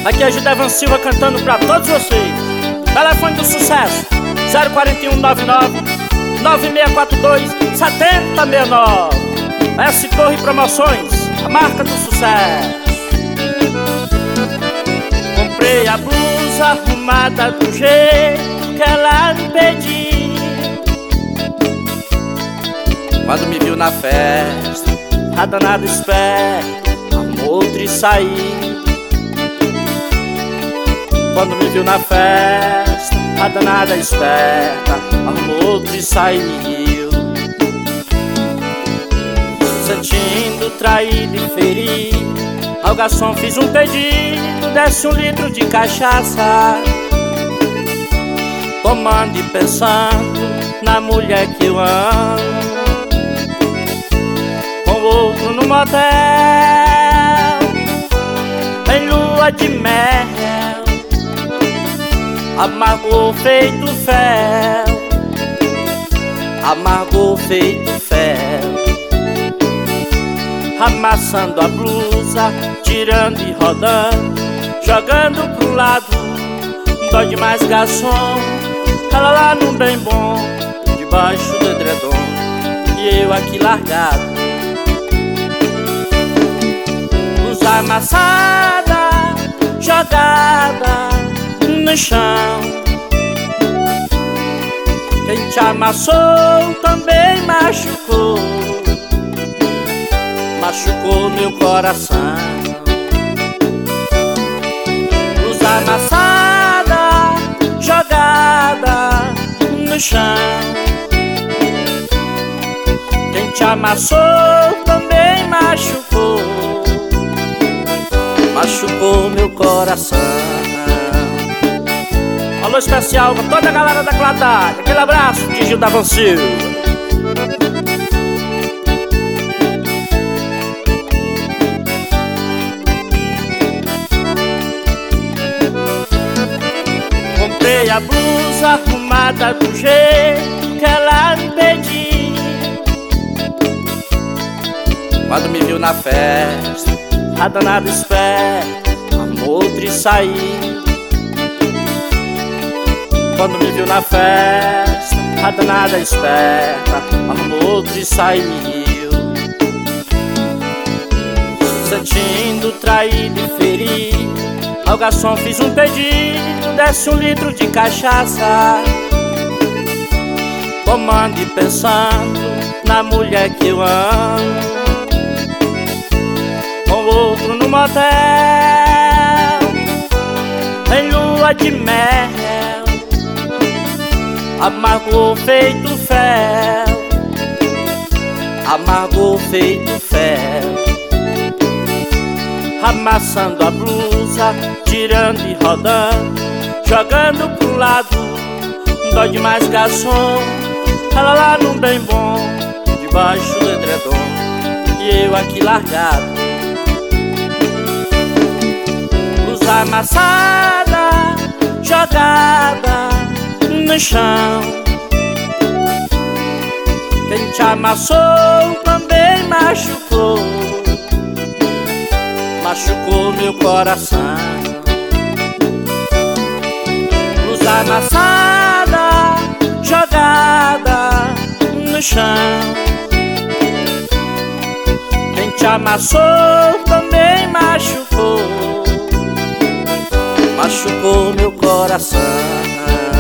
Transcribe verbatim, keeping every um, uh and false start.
Aqui é Gildevan Silva cantando pra todos vocês. Telefone do sucesso zero quatro um nove nove nove seis quatro dois sete zero seis nove. S Torre Promoções, a marca do sucesso. Comprei a blusa arrumada do jeito que ela me pediu. Quando me viu na festa, A danada esperta arrumou outro e saiu. Quando me viu na festa, a danada esperta arrumou outro e saiu. Sentindo traído e ferido, ao garçom fiz um pedido: desce um litro de cachaça. Tomando e pensando na mulher que eu amo, com outro no motel, em lua de mel, amargou feito fel, amargou feito fel. Amassando a blusa, tirando e rodando, jogando pro lado, dói demais garçom. Ela lá num bem bom, debaixo do edredom, e eu aqui largado. Blusa amassada, jogada no chão. Quem te amassou também machucou, machucou meu coração. Blusa amassada, jogada no chão. Quem te amassou também machucou, machucou meu coração. Alô especial pra toda a galera da Cladade. Aquele abraço de Gildevan Silva. Comprei a blusa arrumada do jeito que ela me pediu. quando me viu na festa, A danada esperta arrumou outro e saiu. Quando me viu na festa, a danada esperta arrumou outro e saiu. Sentindo traído e ferido, ao garçom fiz um pedido: desce um litro de cachaça. Tomando e pensando na mulher que eu amo, com outro no motel, em lua de mel, amargou feito fel, amargou feito fel. Amassando a blusa, tirando e rodando, jogando pro lado, dói demais garçom. Ela lá num bem bom, debaixo do edredom, e eu aqui largado. Blusa amassada, jogada no chão. Quem te amassou também machucou, machucou meu coração. Blusa amassada, jogada no chão. Quem te amassou também machucou, machucou meu coração.